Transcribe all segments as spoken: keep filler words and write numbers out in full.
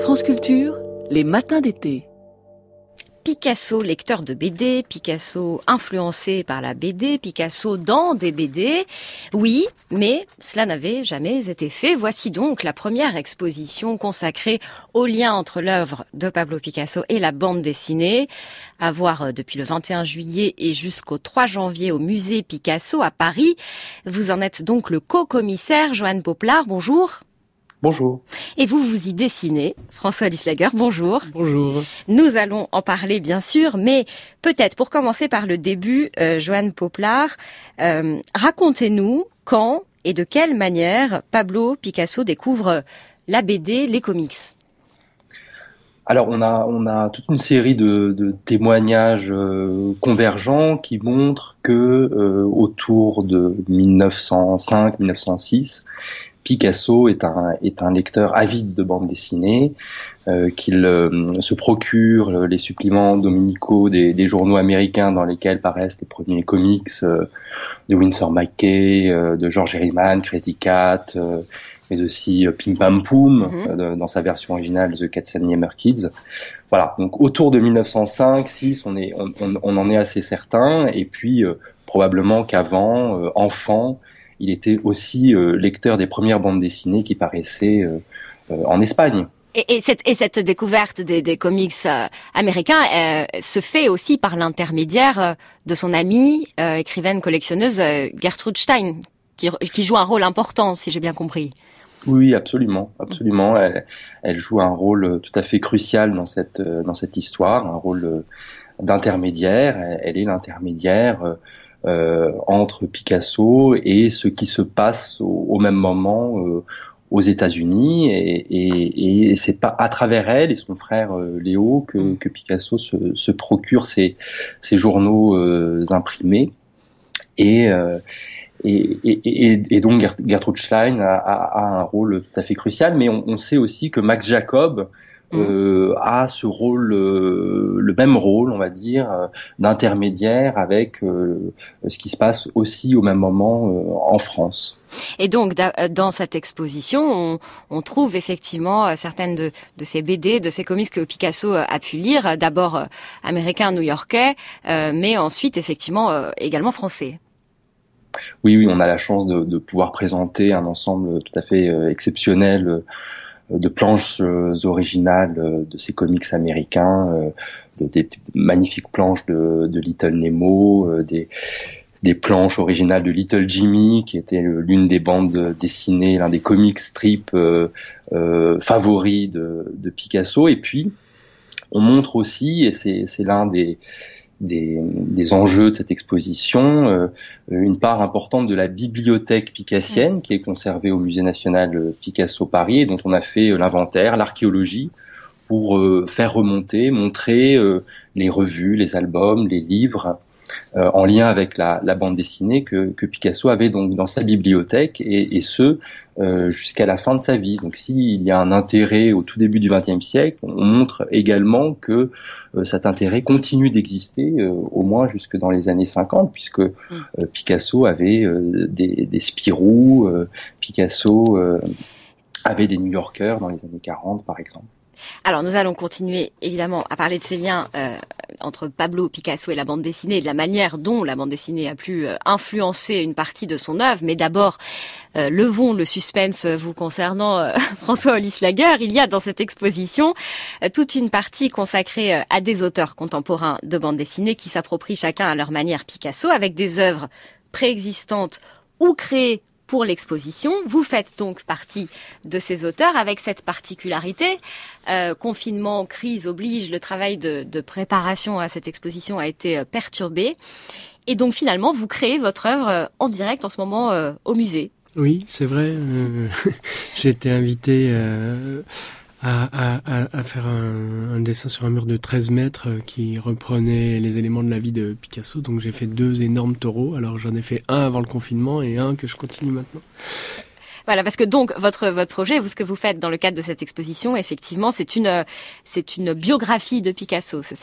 France Culture, les matins d'été. Picasso, lecteur de B D, Picasso influencé par la B D, Picasso dans des B D. Oui, mais cela n'avait jamais été fait. Voici donc la première exposition consacrée au lien entre l'œuvre de Pablo Picasso et la bande dessinée. À voir depuis le vingt et un juillet et jusqu'au trois janvier au musée Picasso à Paris. Vous en êtes donc le co-commissaire, Joanne Poplard. Bonjour. Bonjour. Et vous, vous y dessinez. François Lislager, bonjour. Bonjour. Nous allons en parler, bien sûr, mais peut-être pour commencer par le début, euh, Joanne Poplard, euh, racontez-nous quand et de quelle manière Pablo Picasso découvre la B D, les comics. Alors, on a, on a toute une série de, de témoignages euh, convergents qui montrent que euh, autour de mille neuf cent cinq mille neuf cent six, Picasso est un, est un lecteur avide de bande dessinée, euh, qu'il euh, se procure les suppléments dominicaux des, des journaux américains dans lesquels paraissent les premiers comics euh, de Winsor McCay, euh, de George Herriman, Crazy Cat, euh, mais aussi euh, Pim Pam Poum, mm-hmm. euh, dans sa version originale The Katzenjammer Kids. Voilà, donc autour de mille neuf cent cinq six, on, est, on, on, on en est assez certain, et puis euh, probablement qu'avant, euh, enfant, il était aussi euh, lecteur des premières bandes dessinées qui paraissaient euh, euh, en Espagne. Et, et, cette, et cette découverte des, des comics euh, américains euh, se fait aussi par l'intermédiaire euh, de son amie, euh, écrivaine collectionneuse euh, Gertrude Stein, qui, qui joue un rôle important, si j'ai bien compris. Oui, absolument, absolument. Elle, elle joue un rôle tout à fait crucial dans cette dans cette histoire, un rôle d'intermédiaire. Elle, elle est l'intermédiaire euh, Euh, entre Picasso et ce qui se passe au, au même moment euh, aux États-Unis, et, et, et c'est pas à travers elle et son frère euh, Léo que, que Picasso se, se procure ces, ces journaux euh, imprimés, et, euh, et, et, et donc Gertrude Stein a, a, a un rôle tout à fait crucial, mais on, on sait aussi que Max Jacob Euh, a ce rôle, euh, le même rôle, on va dire, euh, d'intermédiaire avec euh, ce qui se passe aussi au même moment euh, en France. Et donc, dans cette exposition, on, on trouve effectivement certaines de, de ces B D, de ces comics que Picasso a pu lire, d'abord euh, américains, new-yorkais, euh, mais ensuite effectivement euh, également français. Oui, oui, on a la chance de, de pouvoir présenter un ensemble tout à fait euh, exceptionnel euh, de planches euh, originales euh, de ces comics américains, euh, de, des magnifiques planches de, de Little Nemo, euh, des, des planches originales de Little Jimmy, qui était l'une des bandes dessinées, l'un des comics strips euh, euh, favoris de, de Picasso. Et puis, on montre aussi, et c'est, c'est l'un des Des, des enjeux de cette exposition, euh, une part importante de la bibliothèque picassienne qui est conservée au Musée national Picasso Paris, et dont on a fait euh, l'inventaire, l'archéologie, pour euh, faire remonter, montrer euh, les revues, les albums, les livres, euh, en lien avec la, la bande dessinée que, que Picasso avait donc dans sa bibliothèque, et, et ce euh, jusqu'à la fin de sa vie. Donc s'il y a un intérêt au tout début du vingtième siècle, on montre également que euh, cet intérêt continue d'exister euh, au moins jusque dans les années cinquante, puisque euh, Picasso avait euh, des, des Spirou, euh, Picasso euh, avait des New-Yorkers dans les années quarante par exemple. Alors nous allons continuer évidemment à parler de ces liens euh, entre Pablo Picasso et la bande dessinée, et de la manière dont la bande dessinée a pu euh, influencer une partie de son œuvre. Mais d'abord, euh, levons le suspense vous concernant, euh, François Lislager. Il y a dans cette exposition euh, toute une partie consacrée euh, à des auteurs contemporains de bande dessinée qui s'approprient chacun à leur manière Picasso, avec des œuvres préexistantes ou créées pour l'exposition. Vous faites donc partie de ces auteurs, avec cette particularité. Euh, confinement, crise oblige, le travail de, de préparation à cette exposition a été perturbé. Et donc finalement, vous créez votre œuvre en direct en ce moment euh, au musée. Oui, c'est vrai. Euh, j'ai été invité euh, à, à, à faire un, un dessin sur un mur de treize mètres qui reprenait les éléments de la vie de Picasso. Donc j'ai fait deux énormes taureaux. Alors j'en ai fait un avant le confinement et un que je continue maintenant. Voilà, parce que donc votre votre projet, vous ce que vous faites dans le cadre de cette exposition, effectivement, c'est une c'est une biographie de Picasso, c'est ça ?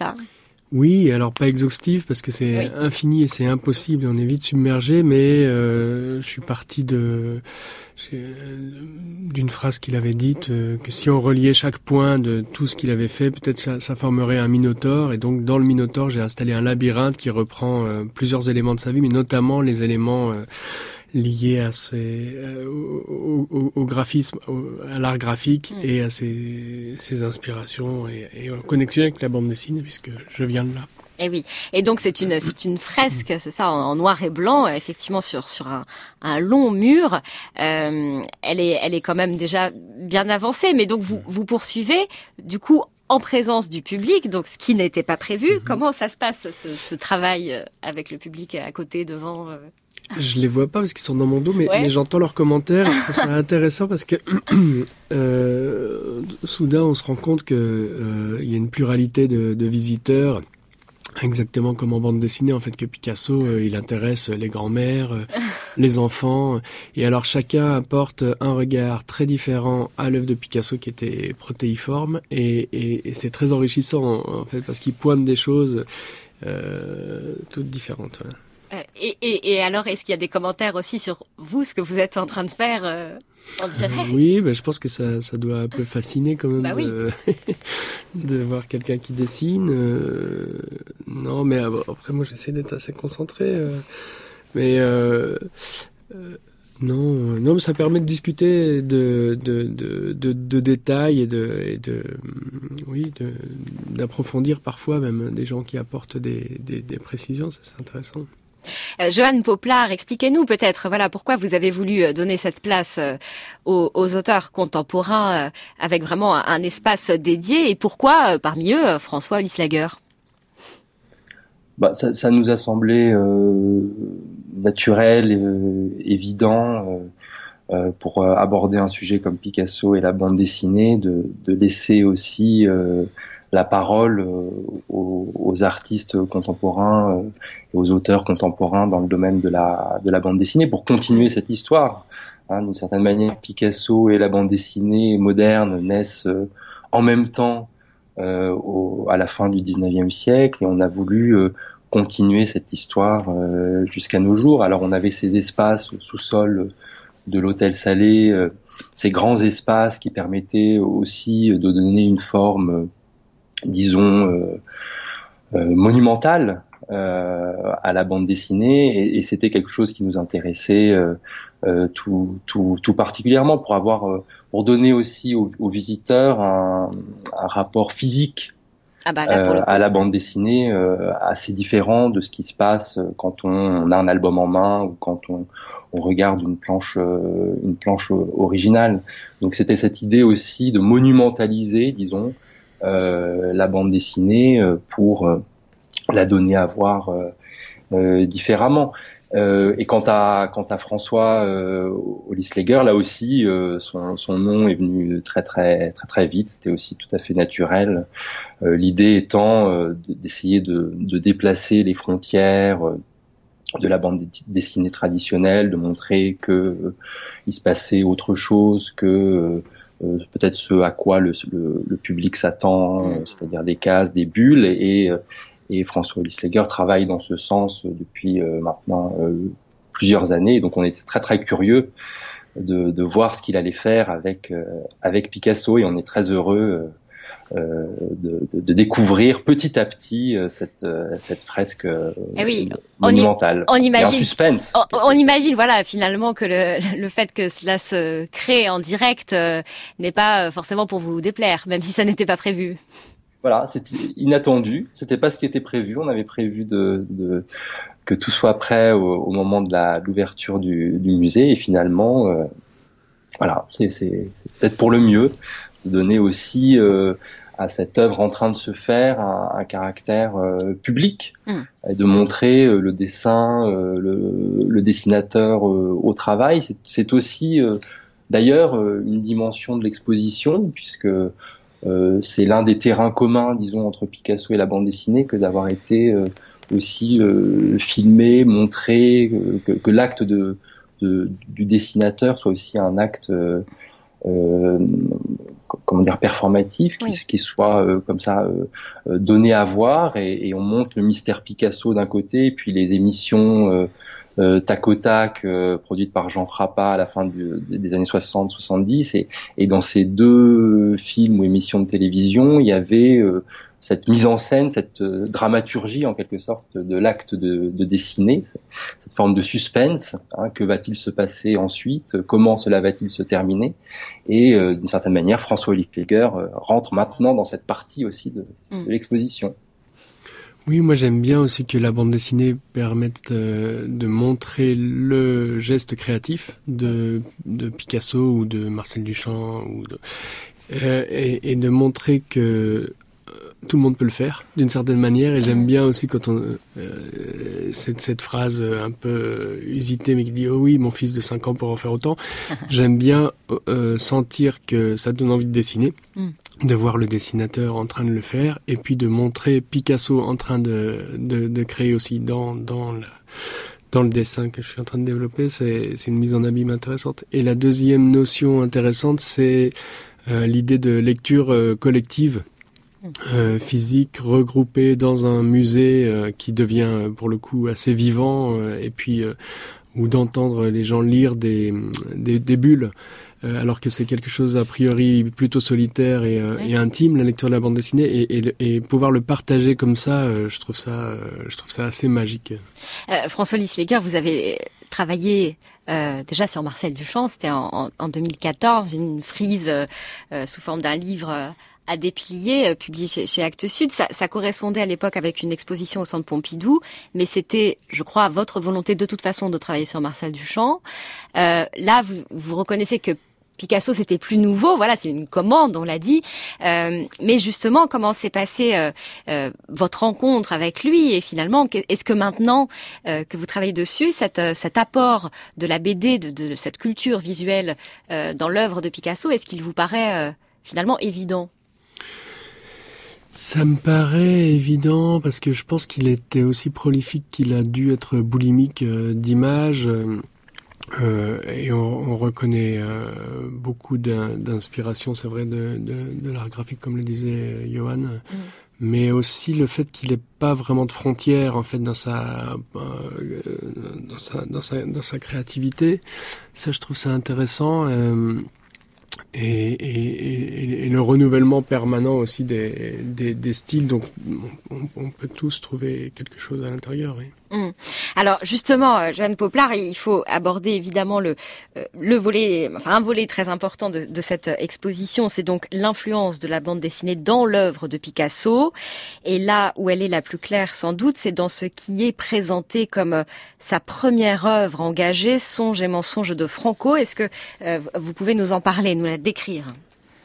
Oui, alors pas exhaustif parce que c'est oui. infini et c'est impossible, on est vite submergé, mais euh, je suis parti de d'une phrase qu'il avait dite, euh, que si on reliait chaque point de tout ce qu'il avait fait, peut-être ça, ça formerait un minotaure, et donc dans le minotaure j'ai installé un labyrinthe qui reprend euh, plusieurs éléments de sa vie, mais notamment les éléments euh, liés à ses, euh, au, au, au graphisme, au, à l'art graphique mmh. et à ses, ses inspirations et, et en connexion avec la bande dessinée, puisque je viens de là. Et oui. Et donc c'est une c'est une fresque, c'est ça, en, en noir et blanc, effectivement sur sur un, un long mur. Euh, elle est elle est quand même déjà bien avancée, mais donc vous vous poursuivez du coup en présence du public, donc ce qui n'était pas prévu. Mmh. Comment ça se passe ce, ce travail avec le public à côté, devant? Euh... Je les vois pas parce qu'ils sont dans mon dos, mais, ouais. mais j'entends leurs commentaires. Je trouve ça intéressant parce que euh, soudain on se rend compte que euh, il y a une pluralité de, de visiteurs. Exactement comme en bande dessinée, en fait, que Picasso, euh, il intéresse les grands-mères, euh, les enfants. Et alors, chacun apporte un regard très différent à l'œuvre de Picasso qui était protéiforme. Et, et, et c'est très enrichissant, en fait, parce qu'il pointe des choses euh, toutes différentes. Voilà. Et, et, et alors, est-ce qu'il y a des commentaires aussi sur vous, ce que vous êtes en train de faire euh, en direct? euh, Oui, bah, je pense que ça, ça doit un peu fasciner quand même bah oui. de, de voir quelqu'un qui dessine. Euh, non, mais après, moi, j'essaie d'être assez concentré. Euh, mais euh, euh, non, non, mais ça permet de discuter de, de, de, de, de détails et de, et de, oui, de, d'approfondir parfois même des gens qui apportent des, des, des précisions. Ça, c'est intéressant. Euh, Joanne Poplar, expliquez-nous peut-être, voilà, pourquoi vous avez voulu donner cette place euh, aux, aux auteurs contemporains euh, avec vraiment un, un espace dédié, et pourquoi, euh, parmi eux, euh, François Ulysse-Lagueur? Bah, ça, ça nous a semblé euh, naturel, euh, évident, euh, euh, pour euh, aborder un sujet comme Picasso et la bande dessinée, de, de laisser aussi euh, la parole euh, aux, aux artistes contemporains, euh, et aux auteurs contemporains dans le domaine de la de la bande dessinée, pour continuer cette histoire. Hein, d'une certaine manière, Picasso et la bande dessinée moderne naissent euh, en même temps euh, au, à la fin du dix-neuvième siècle, et on a voulu euh, continuer cette histoire euh, jusqu'à nos jours. Alors on avait ces espaces au sous-sol de l'Hôtel Salé, euh, ces grands espaces qui permettaient aussi de donner une forme euh, disons, euh, euh, monumentale euh, à la bande dessinée, et, et c'était quelque chose qui nous intéressait euh, euh, tout, tout, tout particulièrement, pour avoir, euh, pour donner aussi aux, aux visiteurs un, un rapport physique ah bah là, pour le coup. euh, à la bande dessinée euh, assez différent de ce qui se passe quand on, on a un album en main ou quand on, on regarde une planche, euh, une planche originale. Donc c'était cette idée aussi de monumentaliser, disons, Euh, la bande dessinée euh, pour euh, la donner à voir euh, euh, différemment. Euh, et quant à quant à François euh, Ulysse-Lagueur, là aussi euh, son son nom est venu très très très très vite. C'était aussi tout à fait naturel. Euh, l'idée étant euh, d'essayer de de déplacer les frontières euh, de la bande dessinée traditionnelle, de montrer que euh, il se passait autre chose que euh, Euh, peut-être ce à quoi le, le, le public s'attend, euh, c'est-à-dire des cases, des bulles, et, et François Ulysse-Lagueur travaille dans ce sens depuis euh, maintenant euh, plusieurs années, donc on était très très curieux de, de voir ce qu'il allait faire avec, euh, avec Picasso, et on est très heureux euh, Euh, de, de, de découvrir petit à petit euh, cette, euh, cette fresque euh, eh oui, monumentale. On, y, on imagine, un suspense. On, on imagine, voilà, finalement que le, le fait que cela se crée en direct euh, n'est pas forcément pour vous déplaire, même si ça n'était pas prévu. Voilà, c'était inattendu, c'était pas ce qui était prévu. On avait prévu de, de que tout soit prêt au, au moment de la l'ouverture du, du musée, et finalement, euh, voilà, c'est, c'est, c'est peut-être pour le mieux de donner aussi euh, à cette œuvre en train de se faire un, un caractère euh, public, mmh. et de montrer euh, le dessin, euh, le, le dessinateur euh, au travail. C'est, c'est aussi euh, d'ailleurs euh, une dimension de l'exposition, puisque euh, c'est l'un des terrains communs, disons, entre Picasso et la bande dessinée, que d'avoir été euh, aussi euh, filmé, montré, euh, que, que l'acte de, de, du dessinateur soit aussi un acte euh, Euh, comment dire, performatif, qui, oui. qui soit euh, comme ça euh, donné à voir, et, et on montre le mystère Picasso d'un côté, et puis les émissions euh, euh, tac au tac euh, produites par Jean Frappa à la fin du, des années soixante soixante-dix, et, et dans ces deux films ou émissions de télévision, il y avait euh, cette mise en scène, cette euh, dramaturgie en quelque sorte de l'acte de, de dessiner, cette forme de suspense, hein, que va-t-il se passer ensuite, comment cela va-t-il se terminer, et euh, d'une certaine manière François Lichtleger euh, rentre maintenant dans cette partie aussi de, de l'exposition. Oui, moi j'aime bien aussi que la bande dessinée permette euh, de montrer le geste créatif de, de Picasso ou de Marcel Duchamp, ou de, euh, et, et de montrer que tout le monde peut le faire d'une certaine manière, et j'aime bien aussi quand on euh, cette, cette phrase un peu usitée mais qui dit oh oui, mon fils de cinq ans pourra en faire autant. J'aime bien euh, sentir que ça donne envie de dessiner, mm. de voir le dessinateur en train de le faire, et puis de montrer Picasso en train de, de, de créer aussi dans, dans, le, dans le dessin que je suis en train de développer. C'est, c'est une mise en abîme intéressante. Et la deuxième notion intéressante, c'est euh, l'idée de lecture euh, collective, Euh, physique, regroupé dans un musée euh, qui devient pour le coup assez vivant, euh, et puis euh, ou d'entendre les gens lire des des, des bulles, euh, alors que c'est quelque chose a priori plutôt solitaire et, euh, oui. et intime, la lecture de la bande dessinée, et, et, et pouvoir le partager comme ça, euh, je trouve ça euh, je trouve ça assez magique. Euh, François Lichtleger, vous avez travaillé euh, déjà sur Marcel Duchamp, c'était en, en, en deux mille quatorze, une frise euh, sous forme d'un livre euh, à déplier, euh, publié chez, chez Actes Sud. Ça, ça correspondait à l'époque avec une exposition au Centre Pompidou, mais c'était, je crois, votre volonté de toute façon de travailler sur Marcel Duchamp. Euh, là, vous, vous reconnaissez que Picasso, c'était plus nouveau, voilà, c'est une commande, on l'a dit. Euh, mais justement, comment s'est passée euh, euh, votre rencontre avec lui, et finalement, est-ce que maintenant euh, que vous travaillez dessus, cet, cet apport de la B D, de, de cette culture visuelle euh, dans l'œuvre de Picasso, est-ce qu'il vous paraît euh, finalement évident ? Ça me paraît évident parce que je pense qu'il était aussi prolifique qu'il a dû être boulimique euh, d'images, euh, et on, on reconnaît euh, beaucoup d'in, d'inspiration, c'est vrai, de, de, de l'art graphique, comme le disait Johan, mmh. mais aussi le fait qu'il n'ait pas vraiment de frontières en fait dans sa, euh, dans sa dans sa dans sa créativité. Ça, je trouve ça intéressant. Euh, Et, et, et le renouvellement permanent aussi des, des, des styles, donc on, on peut tous trouver quelque chose à l'intérieur. Oui. Mmh. Alors justement, Joanne Poplard, il faut aborder évidemment le le volet, enfin un volet très important de, de cette exposition, c'est donc l'influence de la bande dessinée dans l'œuvre de Picasso. Et là où elle est la plus claire, sans doute, c'est dans ce qui est présenté comme sa première œuvre engagée, Songes et mensonges de Franco. Est-ce que euh, vous pouvez nous en parler, nous la décrire ?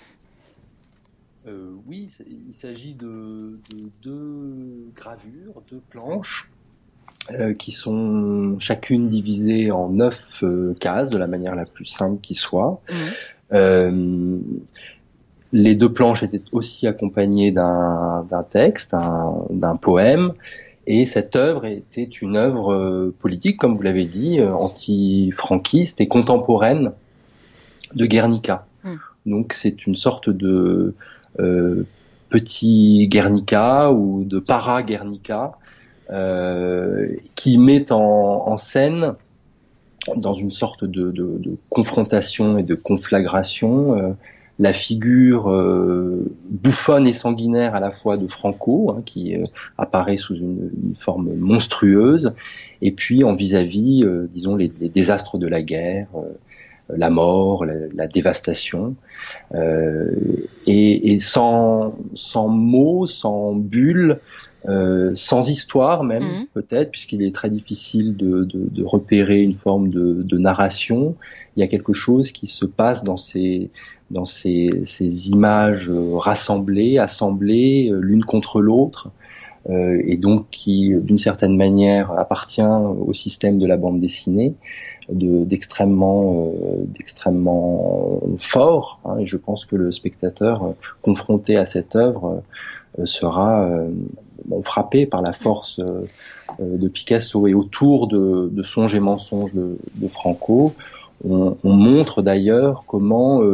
euh, Oui, il s'agit de, de deux gravures, deux planches, Euh, qui sont chacune divisées en neuf euh, cases de la manière la plus simple qui soit. Mmh. Euh, les deux planches étaient aussi accompagnées d'un, d'un texte, d'un, d'un poème, et cette œuvre était une œuvre euh, politique, comme vous l'avez dit, euh, anti-franquiste et contemporaine de Guernica. Mmh. Donc c'est une sorte de euh, petit Guernica ou de para-Guernica, Euh, qui met en, en scène, dans une sorte de, de, de confrontation et de conflagration, euh, la figure euh, bouffonne et sanguinaire à la fois de Franco, hein, qui euh, apparaît sous une, une forme monstrueuse, et puis en vis-à-vis, euh, disons, les, les désastres de la guerre, euh, la mort, la, la dévastation, euh, et, et sans, sans mots, sans bulles, euh, sans histoire même, mmh. peut-être, puisqu'il est très difficile de, de, de repérer une forme de, de narration. Il y a quelque chose qui se passe dans ces, dans ces, ces images rassemblées, assemblées, l'une contre l'autre, euh, et donc qui, d'une certaine manière, appartient au système de la bande dessinée, de, d'extrêmement, euh, d'extrêmement fort, hein, et je pense que le spectateur euh, confronté à cette œuvre euh, sera euh, bon, frappé par la force euh, de Picasso. Et autour de, de Songes et mensonges de, de Franco, on, on montre d'ailleurs comment euh,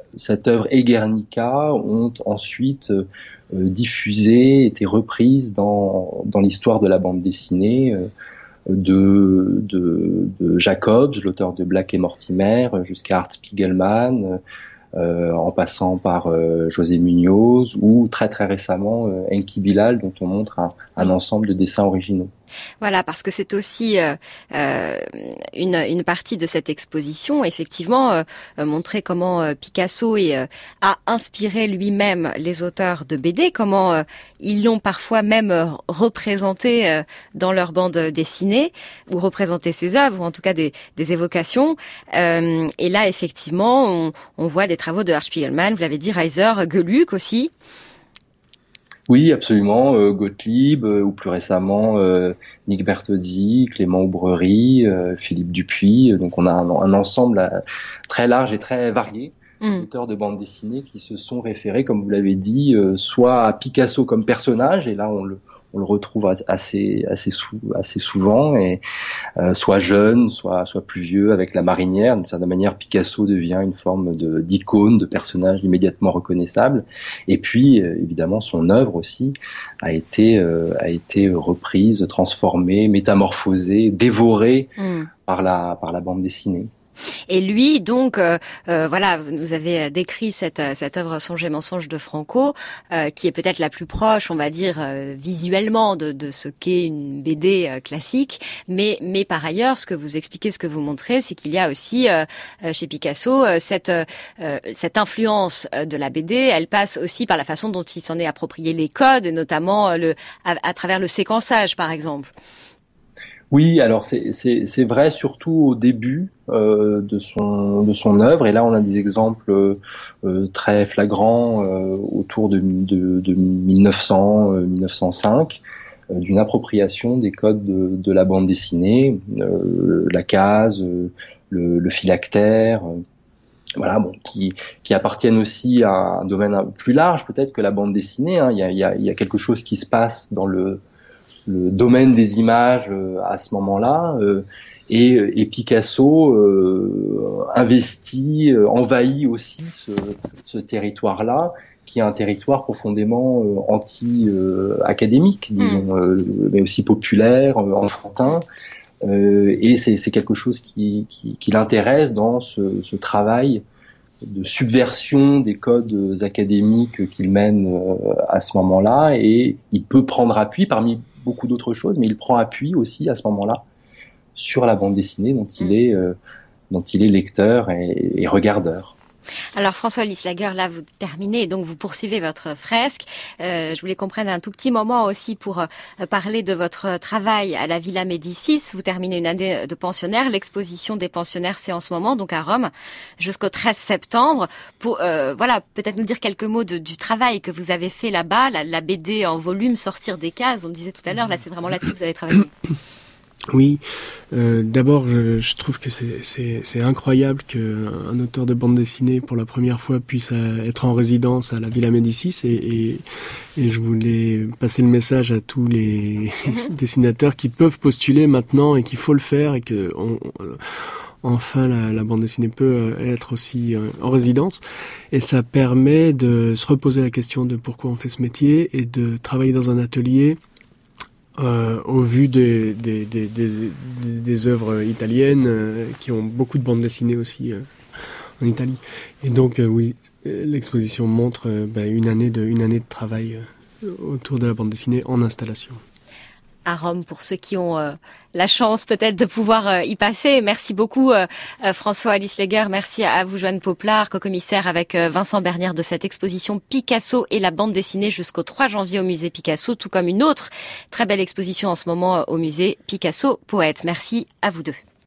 cette œuvre et Guernica ont ensuite euh, diffusé, été reprises dans, dans l'histoire de la bande dessinée euh, de, de, de Jacobs, l'auteur de Black et Mortimer, jusqu'à Art Spiegelman, euh, en passant par euh, José Munoz, ou très très récemment euh, Enki Bilal, dont on montre un, un ensemble de dessins originaux. Voilà, parce que c'est aussi euh, euh, une, une partie de cette exposition, effectivement, euh, montrer comment euh, Picasso est, euh, a inspiré lui-même les auteurs de B D, comment euh, ils l'ont parfois même euh, représenté euh, dans leur bande dessinée, ou représenté ses œuvres, ou en tout cas des, des évocations. Euh, et là, effectivement, on, on voit des travaux de Art Spiegelman, vous l'avez dit, Reiser, Geluck aussi. Oui, absolument. Euh, Gottlieb, euh, ou plus récemment euh, Nick Bertozzi, Clément Aubrerie, euh, Philippe Dupuis. Donc on a un, un ensemble euh, très large et très varié mmh. d'auteurs de bande dessinée qui se sont référés, comme vous l'avez dit, euh, soit à Picasso comme personnage, et là on le on le retrouve assez assez sou, assez souvent, et euh, soit jeune, soit soit plus vieux, avec La Marinière. D'une certaine manière, Picasso devient une forme de d'icône, de personnage immédiatement reconnaissable. Et puis euh, évidemment, son œuvre aussi a été euh, a été reprise, transformée, métamorphosée, dévorée mmh. par la par la bande dessinée. Et lui, donc, euh, euh, voilà, vous avez décrit cette cette œuvre Songe et mensonge de Franco, euh, qui est peut-être la plus proche, on va dire, euh, visuellement de, de ce qu'est une B D euh, classique. Mais mais par ailleurs, ce que vous expliquez, ce que vous montrez, c'est qu'il y a aussi euh, chez Picasso euh, cette euh, cette influence de la B D. Elle passe aussi par la façon dont il s'en est approprié les codes, et notamment le à, à travers le séquençage, par exemple. Oui, alors c'est c'est c'est vrai surtout au début euh, de son de son œuvre, et là on a des exemples euh, très flagrants euh, autour de de, de mille neuf cents euh, mille neuf cent cinq euh, d'une appropriation des codes de, de la bande dessinée, euh, la case, euh, le, le phylactère. Euh, Voilà, bon, qui qui appartiennent aussi à un domaine plus large peut-être que la bande dessinée. Hein. Il y a il y a il y a quelque chose qui se passe dans le le domaine des images euh, à ce moment-là, euh, et, et Picasso euh, investit, euh, envahit aussi ce, ce territoire-là, qui est un territoire profondément euh, anti-académique, euh, disons, euh, mais aussi populaire, euh, enfantin, euh, et c'est, c'est quelque chose qui, qui, qui l'intéresse dans ce, ce travail de subversion des codes académiques qu'il mène euh, à ce moment-là, et il peut prendre appui parmi beaucoup d'autres choses, mais il prend appui aussi à ce moment-là sur la bande dessinée dont il est, euh, dont il est lecteur et, et regardeur. Alors François Lislager, là vous terminez, donc vous poursuivez votre fresque. Euh, je voulais qu'on prenne un tout petit moment aussi pour euh, parler de votre travail à la Villa Médicis. Vous terminez une année de pensionnaire. L'exposition des pensionnaires, c'est en ce moment, donc à Rome, jusqu'au treize septembre. Pour euh, voilà, peut-être nous dire quelques mots de, du travail que vous avez fait là-bas, la, la B D en volume, sortir des cases. On disait tout à l'heure, là c'est vraiment là-dessus que vous avez travaillé. Oui, euh, d'abord je, je trouve que c'est, c'est, c'est incroyable qu'un auteur de bande dessinée pour la première fois puisse euh, être en résidence à la Villa Médicis, et, et, et je voulais passer le message à tous les dessinateurs qui peuvent postuler maintenant, et qu'il faut le faire, et que on, on, enfin la, la bande dessinée peut être aussi euh, en résidence, et ça permet de se reposer la question de pourquoi on fait ce métier, et de travailler dans un atelier Euh, au vu des, des, des, des, des œuvres italiennes euh, qui ont beaucoup de bandes dessinées aussi euh, en Italie. Et donc euh, oui, l'exposition montre euh, bah, une année de une année de travail euh, autour de la bande dessinée en installation. À Rome, pour ceux qui ont euh, la chance peut-être de pouvoir euh, y passer. Merci beaucoup euh, euh, François Lislager, merci à vous Joanne Poplar, co-commissaire avec euh, Vincent Bernière de cette exposition Picasso et la bande dessinée jusqu'au trois janvier au musée Picasso, tout comme une autre très belle exposition en ce moment euh, au musée Picasso Poète. Merci à vous deux.